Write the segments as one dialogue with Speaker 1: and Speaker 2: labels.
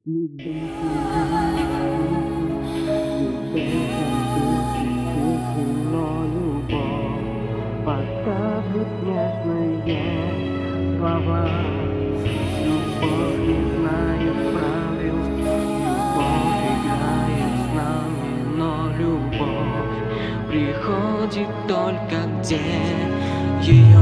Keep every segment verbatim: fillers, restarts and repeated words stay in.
Speaker 1: Но любовь подскажет нежные слова. Любовь не знает правил, любовь играет с нами, но любовь приходит только где ее.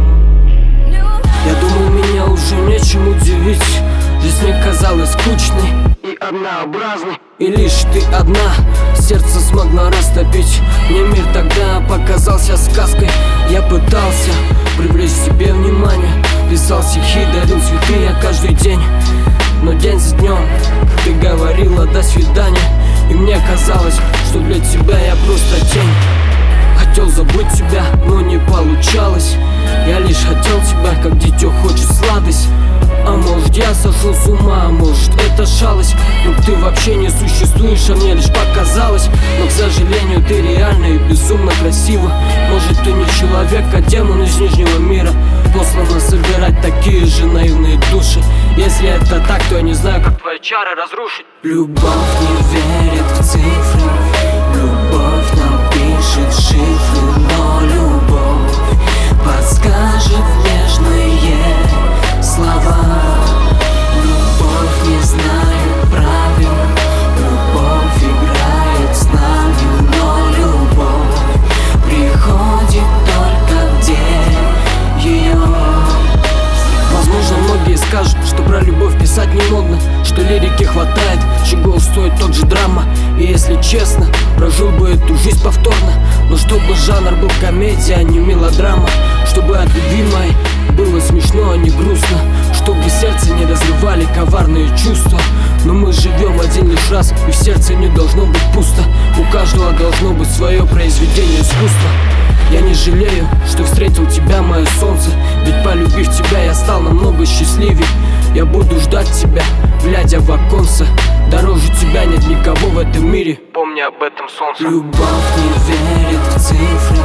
Speaker 2: Я думал, меня уже нечем удивить. Жизнь мне казалась скучной и однообразной, и лишь ты одна сердце смогла растопить. Мне мир тогда показался сказкой. Я пытался привлечь к себе внимание, писал стихи, дарил цветы я каждый день. Но день за днем ты говорила до свидания, и мне казалось, что для тебя я просто тень. Хотел забыть тебя, но не получалось. Я лишь хотел тебя, как дитё хочет сладость. А может, я сошел с ума, а может, это шалость. Но ты вообще не существуешь, а мне лишь показалось. Но, к сожалению, ты реально и безумно красива. Может, ты не человек, а демон из Нижнего мира, послана собирать такие же наивные души. Если это так, то я не знаю, как твои чары разрушить.
Speaker 1: Любовь не верит в цифры, любовь напишет шифры, но любовь подскажет нежные слова. Любовь не знает правил, любовь играет с нами, но любовь приходит только где ее.
Speaker 2: Возможно, многие скажут, что про любовь писать не модно, что лирики хватает, чего стоит тот же драма. И если честно, прожил бы эту жизнь повторно, но чтобы жанр был комедия, а не мелодрама. Чтобы от любви моей было смешно, а не грустно, чтобы сердце не разрывали коварные чувства. Но мы живем один лишь раз, и в сердце не должно быть пусто. У каждого должно быть свое произведение искусства. Я не жалею, что встретил тебя, мое солнце, ведь полюбив тебя, я стал намного счастливее. Я буду ждать тебя, глядя в оконце. Дороже тебя нет никого в этом мире, помни об этом, солнце.
Speaker 1: Любовь не верит в цифры,